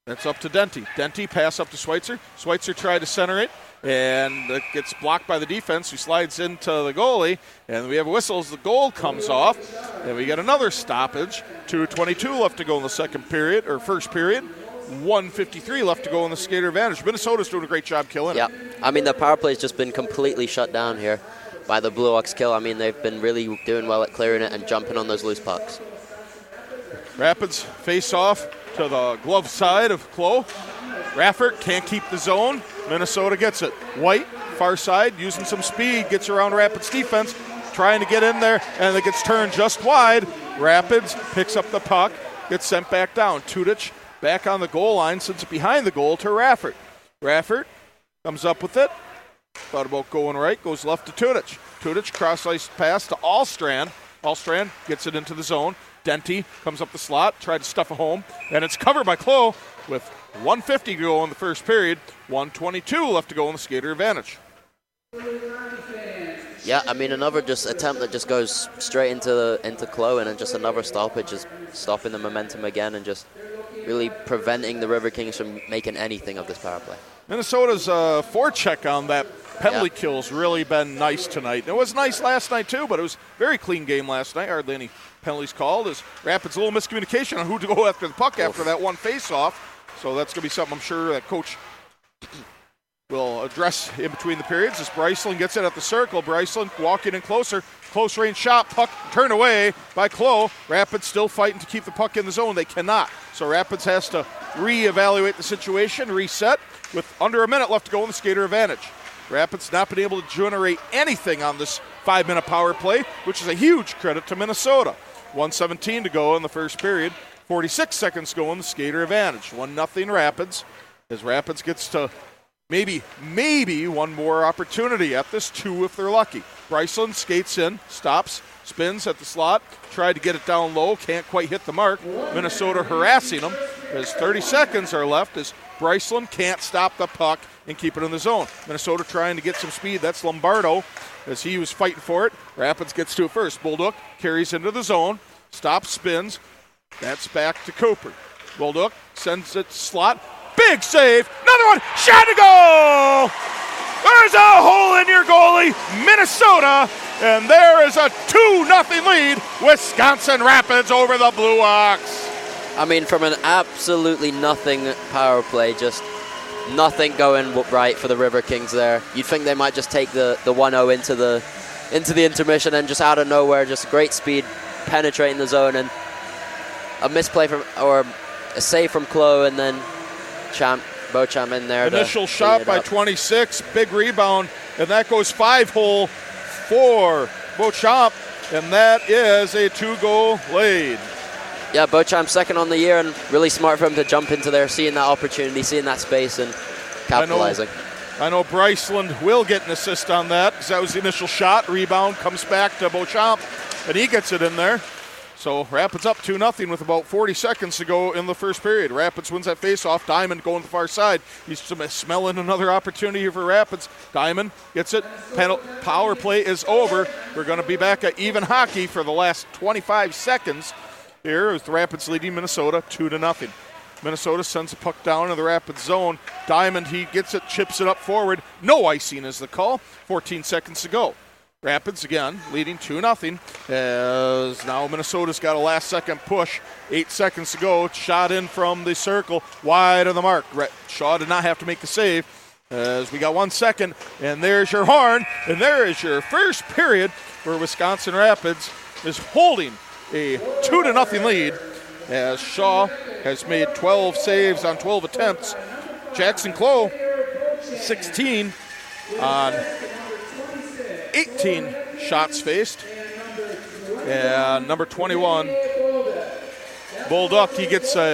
That's up to Denty. Denty pass up to Schweitzer. Schweitzer tried to center it, and it gets blocked by the defense, who slides into the goalie, and we have a whistle as the goal comes off, and we get another stoppage. two twenty-two left to go in the second period, or first period. one fifty-three left to go in the skater advantage. Minnesota's doing a great job killing Yeah, it. I mean, the power play's just been completely shut down here by the Blue Ox kill. I mean, they've been really doing well at clearing it and jumping on those loose pucks. Rapids face off to the glove side of Clough. Raffert can't keep the zone. Minnesota gets it. White, far side, using some speed, gets around Rapids defense, trying to get in there, and it gets turned just wide. Rapids picks up the puck, gets sent back down. Tudich back on the goal line, sends it behind the goal to Raffert. Raffert comes up with it. Thought about going right, goes left to Tudich. Tudich cross-ice pass to Allstrand. Allstrand gets it into the zone. Denty comes up the slot, tried to stuff it home, and it's covered by Clough with one fifty to go in the first period, one twenty-two left to go in the skater advantage. Yeah, I mean, another just attempt that just goes straight into the, into Clough, and then just another stoppage, just stopping the momentum again and just really preventing the River Kings from making anything of this power play. Minnesota's uh, forecheck on that penalty Yeah. kill's really been nice tonight. It was nice last night too, but it was a very clean game last night. Hardly any penalties called. As Rapids a little miscommunication on who to go after the puck after that one face-off. So that's going to be something I'm sure that coach will address in between the periods. As Bryceland gets it at the circle, Bryceland walking in closer, close range shot, puck turned away by Clough. Rapids still fighting to keep the puck in the zone. They cannot. So Rapids has to reevaluate the situation, reset, with under a minute left to go in the skater advantage. Rapids not been able to generate anything on this five-minute power play, which is a huge credit to Minnesota. one seventeen to go in the first period, forty-six seconds to go in the skater advantage. one nothing Rapids, as Rapids gets to maybe, maybe one more opportunity at this, two if they're lucky. Bryceland skates in, stops, spins at the slot, tried to get it down low, can't quite hit the mark. Minnesota harassing them as thirty seconds are left as Bryceland can't stop the puck and keep it in the zone. Minnesota trying to get some speed. That's Lombardo as he was fighting for it. Rapids gets to it first. Bolduc carries into the zone, stops, spins. That's back to Cooper. Bolduc sends it slot. Big save. Another one. Shot to goal. There's a hole in your goalie, Minnesota. And there is a two nothing lead. Wisconsin Rapids over the Blue Ox. I mean, from an absolutely nothing power play, just nothing going right for the River Kings there. You'd think they might just take the, the one oh into the into the intermission, and just out of nowhere, just great speed, penetrating the zone, and a misplay from, or a save from Clough, and then Champ, Beauchamp in there. Initial to shot clean it by up. twenty-six, big rebound, and that goes five hole for Beauchamp, and that is a two-goal lead. Yeah, Beauchamp second on the year, and really smart for him to jump into there, seeing that opportunity, seeing that space, and capitalizing. I know, I know Bryceland will get an assist on that because that was the initial shot. Rebound comes back to Beauchamp, and he gets it in there. So Rapids up two nothing with about forty seconds to go in the first period. Rapids wins that faceoff. Diamond going to the far side. He's smelling another opportunity for Rapids. Diamond gets it. Penal- power play is over. We're going to be back at even hockey for the last twenty-five seconds. Here is the Rapids leading Minnesota two to nothing. Minnesota sends the puck down in the Rapids zone. Diamond, he gets it, chips it up forward. No icing is the call. fourteen seconds to go. Rapids again leading two nothing as now Minnesota's got a last second push. Eight seconds to go. Shot in from the circle wide of the mark. Shaw did not have to make the save as we got one second. And there's your horn. And there is your first period where Wisconsin Rapids is holding a two to nothing lead as Shaw has made twelve saves on twelve attempts. Jackson Clough sixteen on eighteen shots faced. And number twenty-one, Bolduc, he gets a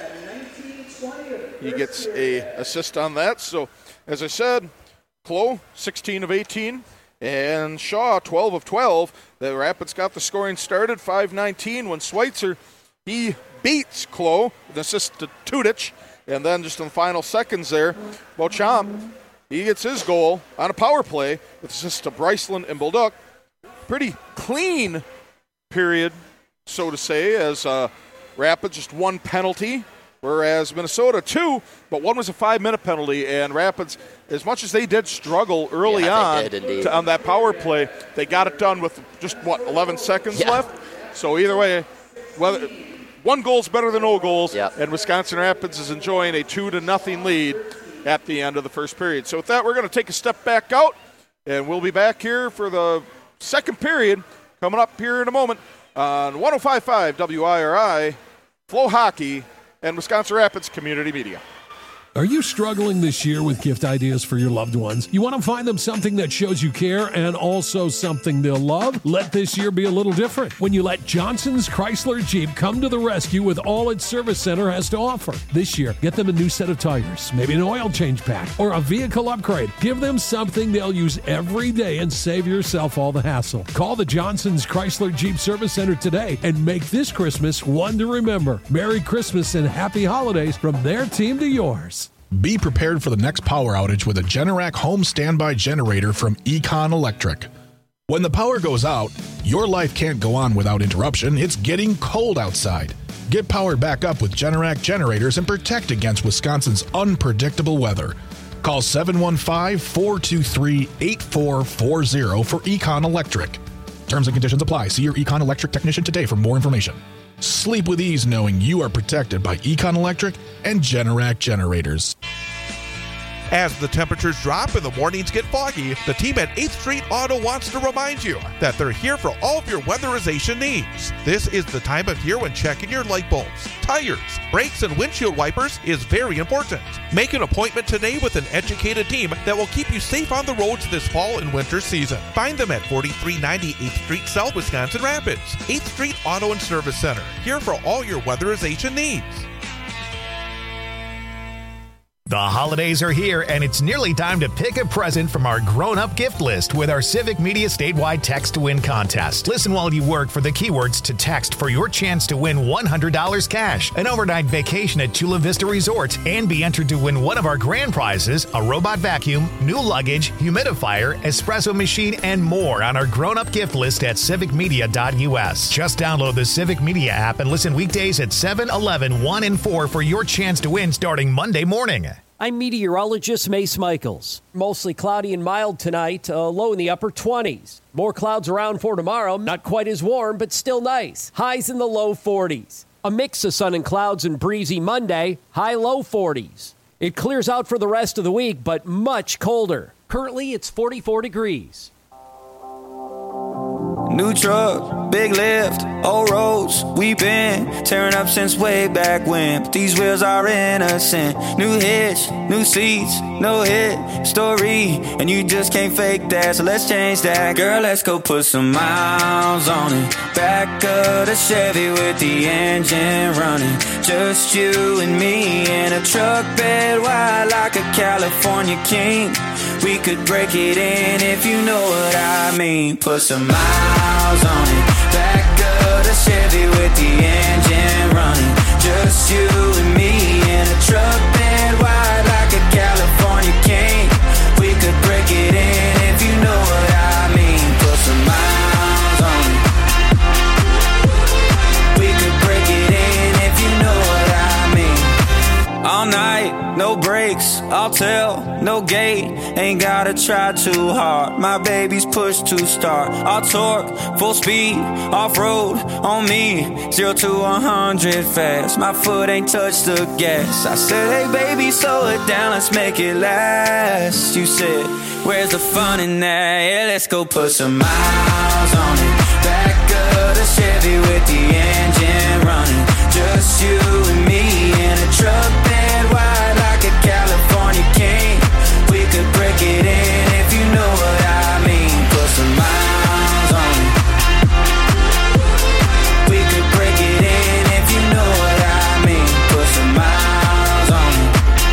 he gets a assist on that. So as I said, Clough sixteen of eighteen. And Shaw, twelve of twelve. The Rapids got the scoring started, five nineteen, when Schweitzer, he beats Clough with an assist to Tudich. And then just in the final seconds there, Beauchamp, he gets his goal on a power play with assist to Bryceland and Bolduc. Pretty clean period, so to say, as uh, Rapids just one penalty whereas Minnesota two, but one was a five-minute penalty, and Rapids, as much as they did struggle early Yeah, on they did indeed. to, on that power play, they got it done with just, what, eleven seconds Yeah. left? So either way, whether one goal's better than no goals, Yep. and Wisconsin Rapids is enjoying a two to nothing lead at the end of the first period. So with that, we're going to take a step back out, and we'll be back here for the second period coming up here in a moment on one oh five point five W I R I, Flow Hockey, and Wisconsin Rapids Community Media. Are you struggling this year with gift ideas for your loved ones? You want to find them something that shows you care and also something they'll love? Let this year be a little different when you let Johnson's Chrysler Jeep come to the rescue with all its service center has to offer. This year, get them a new set of tires, maybe an oil change pack, or a vehicle upgrade. Give them something they'll use every day and save yourself all the hassle. Call the Johnson's Chrysler Jeep Service Center today and make this Christmas one to remember. Merry Christmas and happy holidays from their team to yours. Be prepared for the next power outage with a Generac home standby generator from Econ Electric. When the power goes out, your life can't go on without interruption. It's getting cold outside. Get powered back up with Generac generators and protect against Wisconsin's unpredictable weather. Call seven one five, four two three, eight four four zero for Econ Electric. Terms and conditions apply. See your Econ Electric technician today for more information. Sleep with ease knowing you are protected by Econ Electric and Generac generators. As the temperatures drop and the mornings get foggy, the team at eighth Street Auto wants to remind you that they're here for all of your weatherization needs. This is the time of year when checking your light bulbs, tires, brakes, and windshield wipers is very important. Make an appointment today with an educated team that will keep you safe on the roads this fall and winter season. Find them at forty-three ninety eighth Street South, Wisconsin Rapids. eighth Street Auto and Service Center, here for all your weatherization needs. The holidays are here, and it's nearly time to pick a present from our grown-up gift list with our Civic Media statewide text to win contest. Listen while you work for the keywords to text for your chance to win one hundred dollars cash, an overnight vacation at Chula Vista Resort, and be entered to win one of our grand prizes, a robot vacuum, new luggage, humidifier, espresso machine, and more on our grown-up gift list at civic media dot u s. Just download the Civic Media app and listen weekdays at seven, eleven, one, and four for your chance to win starting Monday morning. I'm meteorologist Mace Michaels. Mostly cloudy and mild tonight, uh, low in the upper twenties. More clouds around for tomorrow, not quite as warm, but still nice. Highs in the low forties. A mix of sun and clouds and breezy Monday, high low forties. It clears out for the rest of the week, but much colder. Currently, it's forty-four degrees. New truck, big lift, old roads, we been tearing up since way back when. But these wheels are innocent. New hitch, new seats, no hit story, and you just can't fake that. So let's change that, girl. Let's go put some miles on it. Back of the Chevy with the engine running. Just you and me in a truck bed wide like a California king. We could break it in if you know what I mean. Put some miles on it. Back of the Chevy with the engine running. Just you and me in a truck bed wide like a California king. We could break it in if you know what I mean. Put some miles on it. We could break it in if you know what I mean. All night, no brakes, I'll tell, no gate. Ain't gotta try too hard. My baby's push to start. All torque, full speed, off-road on me. Zero to one hundred fast. My foot ain't touched the gas. I said, hey baby, slow it down, let's make it last. You said, where's the fun in that? Yeah, let's go put some miles on it. Back of the Chevy with the engine running. Just you and me in a truck bed wide like a California king. We could break it in if you know what I mean. Put some miles on it. We could break it in if you know what I mean. Put some miles on it.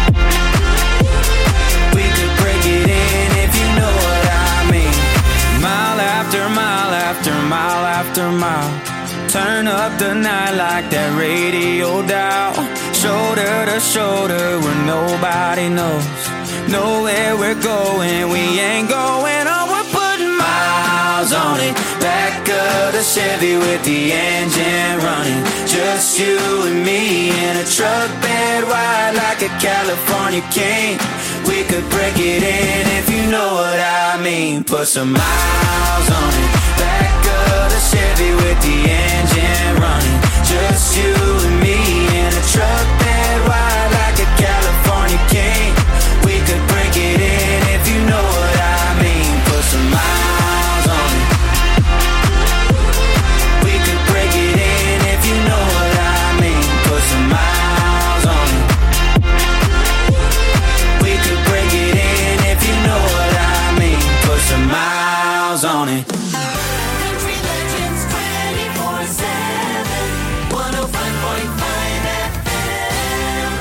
We could break it in if you know what I mean. Mile after mile after mile after mile. Turn up the night like that radio dial. Shoulder to shoulder where nobody knows. Know where we're going, we ain't going on. We're putting miles on it. Back up of the Chevy with the engine running. Just you and me in a truck bed wide like a California king. We could break it in if you know what I mean. Put some miles on it. Back of the Chevy with the engine running. Just you and me in a truck bed wide like a California king. We could break it in if you know what I mean. Put some miles on it. We could break it in if you know what I mean. Put some miles on it. We could break it in if you know what I mean. Put some miles on it. Country Legends twenty-four seven, one oh five point five F M.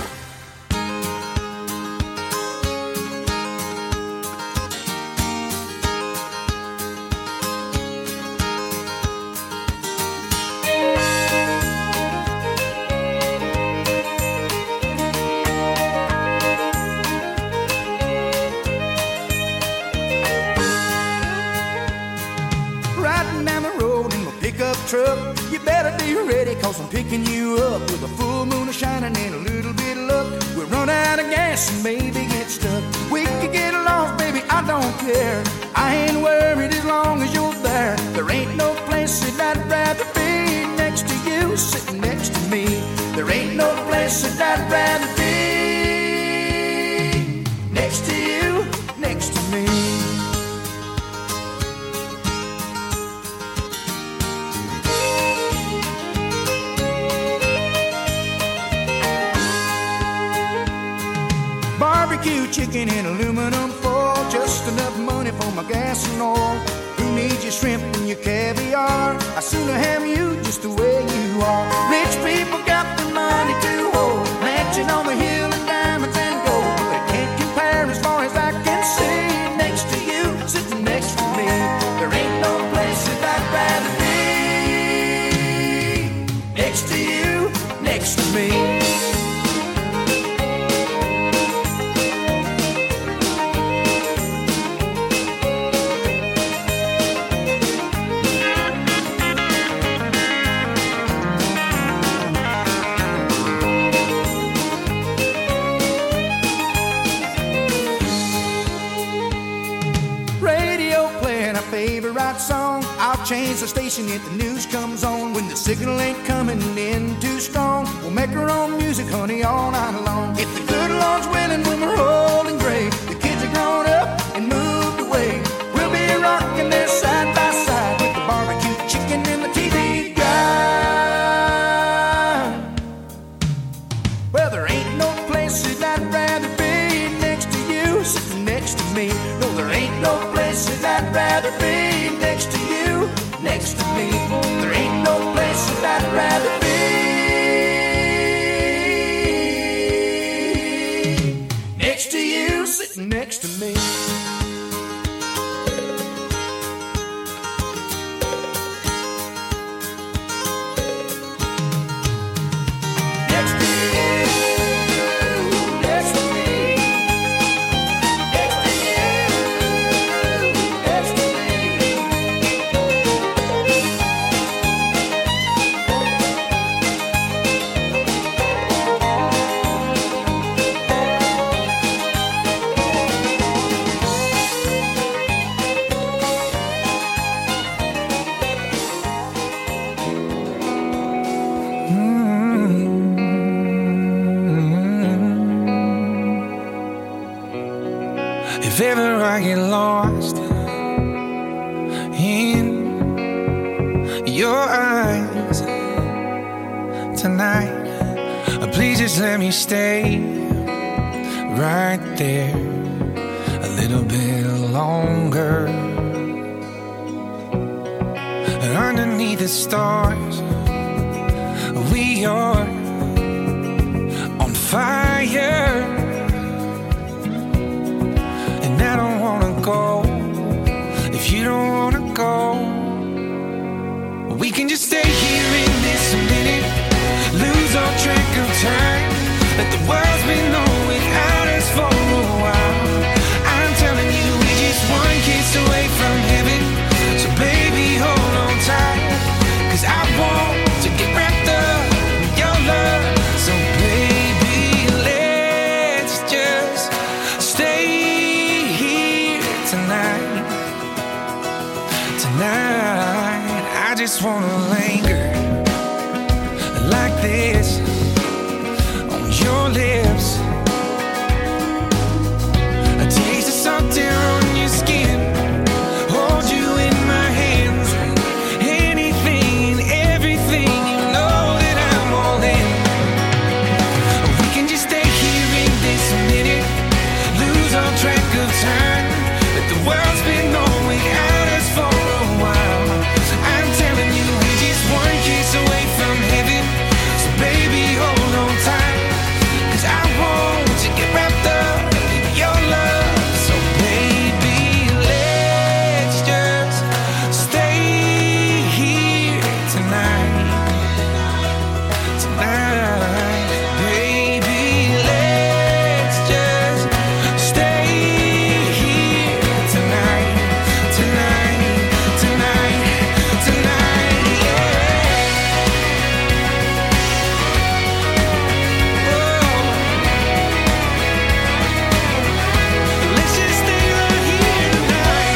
Riding down the road in my pickup truck. You better be ready, cause I'm picking you up with a full moon a shining and a little bit of luck. We'll run out of gas and maybe get stuck. We could get lost, baby, I don't care. I ain't worried as long as you're there. There ain't no place that I'd rather be next to you, sitting next to me. There ain't no place that I'd rather be next to you, next to me. Barbecue chicken in aluminum foil, just enough money for my gas and oil. Who needs your shrimp and your caviar? I'd sooner have you just the way you are. Rich people got the money to hold, mansion on the hill and diamonds and gold. But they can't compare as far as I can see. Next to you, sitting next to me. There ain't no place that I'd rather be. Next to you, next to me. Song. I'll change the station if the news comes on. When the signal ain't coming in too strong, we'll make our own music, honey, all night long. If the good Lord's willing, when we're old and gray, the kids are grown up and moved away, we'll be rocking there side by side with the barbecue chicken and the T V guide. Well, there ain't no place that I'd rather be next to you, sitting next to me. No, there ain't no place that I'd rather be next to you, next to me. There ain't no place that I'd rather be next to you, sitting next to me. Next to you, next to me. Next to you, next to me. If ever I get lost in your eyes tonight, please just let me stay right there a little bit longer. And underneath the stars, we are on fire. And I don't wanna go if you don't wanna go. We can just stay here in this minute, lose all track of time. Let the world spin on without us for a while. I'm telling you, we're just one kiss away from heaven. So baby, hold on tight. just wanna linger like this on your lips. A taste of salt air on your skin. Hold you in my hands. Anything, everything, you know that I'm all in. We can just stay here in this minute, lose all track of time. But the world's been going without us for a while. I'm telling you, we just one kiss away from heaven. So baby, hold on tight, 'cause I want to get wrapped up in your love. So baby, let's just stay here tonight. Tonight, baby, let's just stay here tonight. Tonight, tonight, tonight, yeah. Oh, let's just stay right here tonight.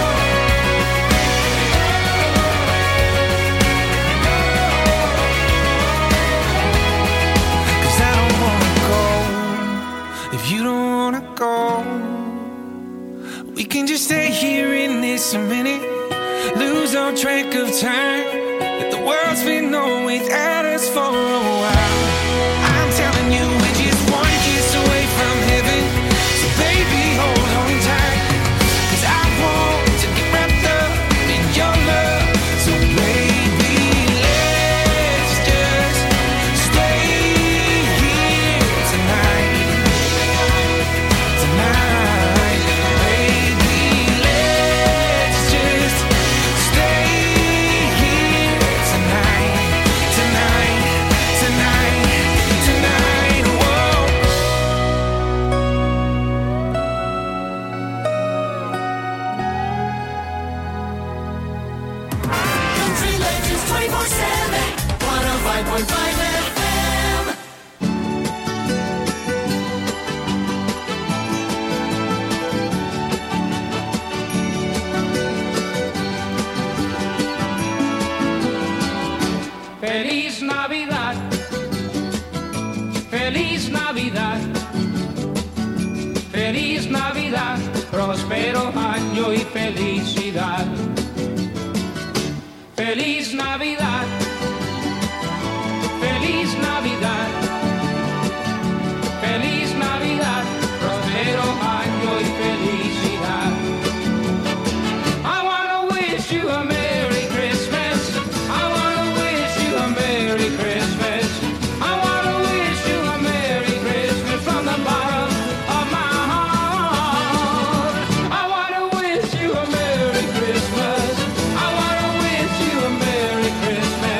'Cause I don't wanna go if you don't wanna go. We can just stay here in this a minute, lose all track of time. But the world's been on without us for a while. I'm telling you, we're just one kiss away from heaven. So baby, hold on tight, 'cause I want to get wrapped up in your love. So baby, let's just stay here tonight. Tonight, baby, let's just stay here tonight. Tonight, tonight, tonight, whoa. Country Legends twenty-four seven, one oh five point five F M. Feliz Navidad, Feliz Navidad, Feliz Navidad, próspero año y felicidad. Feliz Navidad, Feliz Navidad, Feliz Navidad, próspero año y felicidad. I wanna wish you a Merry Christmas. I wanna wish you a Merry Christmas. I wanna wish you a Merry Christmas from the bottom of my heart. I wanna wish you a Merry Christmas. I wanna wish you a Merry Christmas.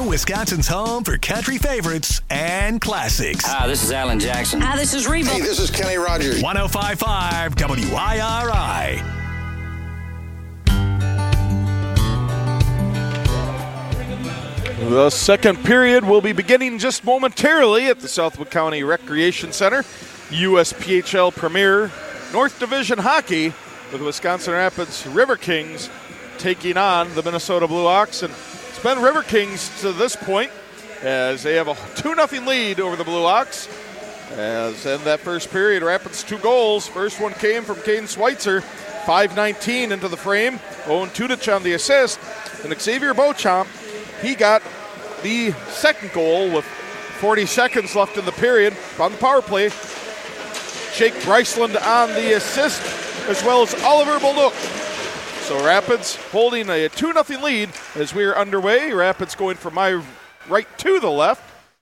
Wisconsin's home for country favorites and classics. Hi, this is Alan Jackson. Hi, this is Reba. Hey, this is Kenny Rogers. one oh five point five W I R I. The second period will be beginning just momentarily at the Southwood County Recreation Center. U S P H L Premier North Division Hockey with Wisconsin Rapids River Kings taking on the Minnesota Blue Ox. And it's been River Kings to this point as they have a two nothing lead over the Blue Ox. As in that first period, Rapids two goals. First one came from Caden Schweitzer, five nineteen into the frame. Owen Tudich on the assist. And Xavier Beauchamp, he got the second goal with forty seconds left in the period on the power play. Jake Bryceland on the assist, as well as Oliver Bolduc. So Rapids holding a two nothing lead as we are underway. Rapids going from my right to the left.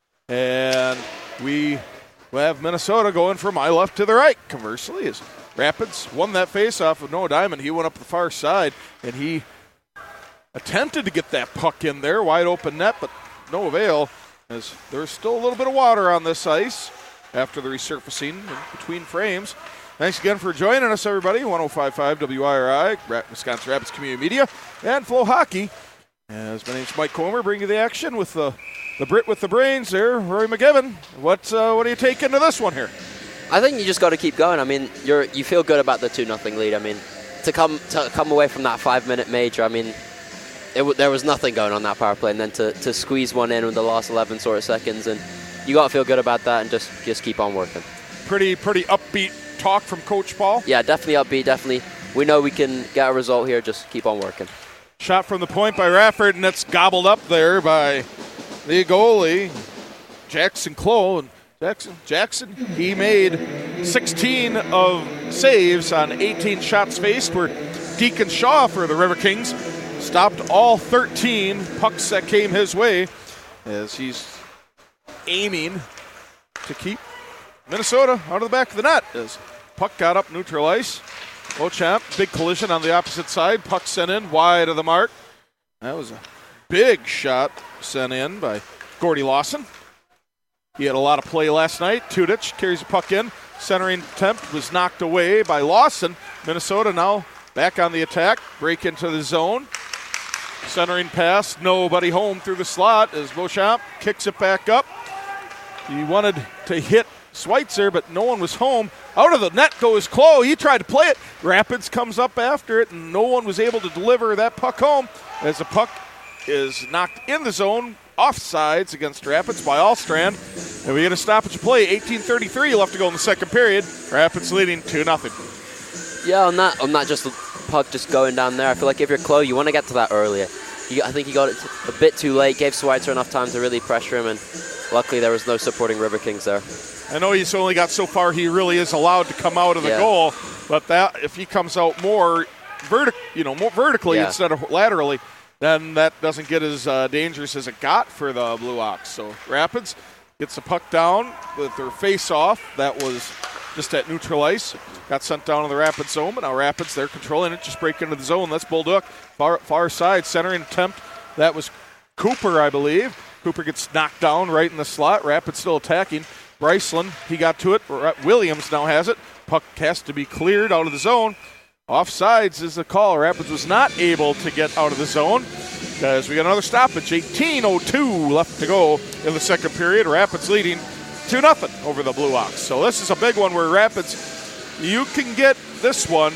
And we have Minnesota going from my left to the right. Conversely, as Rapids won that faceoff with Noah Diamond, he went up the far side, and he attempted to get that puck in there, wide open net, but no avail, as there's still a little bit of water on this ice after the resurfacing in between frames. Thanks again for joining us, everybody. one oh five point five W I R I, Wisconsin Rapids Community Media, and Flow Hockey. As my name's Mike Comer, bringing you the action with the, the Brit with the brains there, Rory McGibbon. What, uh, what do you take into this one here? I think you just got to keep going. I mean, you're you feel good about the two nothing lead. I mean, to come to come away from that five-minute major, I mean, It w- there was nothing going on that power play, and then to, to squeeze one in with the last eleven sort of seconds, and you got to feel good about that and just, just keep on working. Pretty pretty upbeat talk from Coach Paul. Yeah, definitely upbeat, definitely. We know we can get a result here, just keep on working. Shot from the point by Rafford, and that's gobbled up there by the goalie, Jackson Clow. And Jackson, Jackson, he made sixteen of saves on eighteen shots faced, where Deacon Shaw for the River Kings stopped all thirteen pucks that came his way as he's aiming to keep Minnesota out of the back of the net. As puck got up neutral ice. Beauchamp, big collision on the opposite side. Puck sent in wide of the mark. That was a big shot sent in by Gordy Lawson. He had a lot of play last night. Tudich carries the puck in. Centering attempt was knocked away by Lawson. Minnesota now back on the attack. Break into the zone. Centering pass, nobody home through the slot as Beauchamp kicks it back up. He wanted to hit Schweitzer, but no one was home. Out of the net goes Clow. He tried to play it. Rapids comes up after it, and no one was able to deliver that puck home as the puck is knocked in the zone, offsides against Rapids by Allstrand. And we get a stoppage play. eighteen thirty-three left to go in the second period. Rapids leading two nothing. Yeah, on that, on that just puck just going down there, I feel like if you're Clow, you want to get to that earlier. You, I think he got it a bit too late, gave Schweitzer enough time to really pressure him, and luckily there was no supporting River Kings there. I know he's only got so far he really is allowed to come out of the yeah. goal, but that if he comes out more, vertic, you know, more vertically yeah. instead of laterally, then that doesn't get as uh, dangerous as it got for the Blue Ox. So Rapids gets the puck down with their face-off. That was just at neutral ice. Got sent down to the Rapids zone, but now Rapids, they're controlling it, just break into the zone. That's Bolduc, far, far side, centering attempt. That was Cooper, I believe. Cooper gets knocked down right in the slot. Rapids still attacking. Bryceland, he got to it. Williams now has it. Puck has to be cleared out of the zone. Offsides is the call. Rapids was not able to get out of the zone as we got another stoppage. eighteen oh two left to go in the second period. Rapids leading two nothing over the Blue Ox. So this is a big one where Rapids, you can get this one,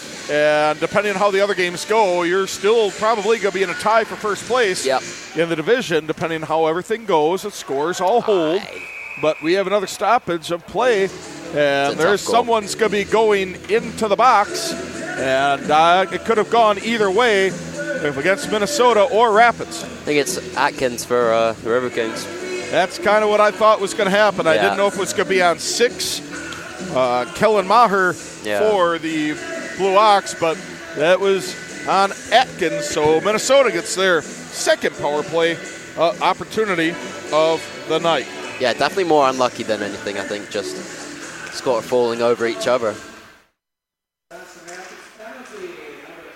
and depending on how the other games go, you're still probably going to be in a tie for first place yep. in the division, depending on how everything goes. The scores all hold. But we have another stoppage of play, and there's someone's going to be going into the box, and uh, it could have gone either way if against Minnesota or Rapids. I think it's Atkins for uh, the River Kings. That's kind of what I thought was going to happen. Yeah. I didn't know if it was going to be on six, uh, Kellen Maher yeah. for the Blue Ox, but that was on Atkins. So Minnesota gets their second power play uh, opportunity of the night. Yeah, definitely more unlucky than anything, I think, just score falling over each other.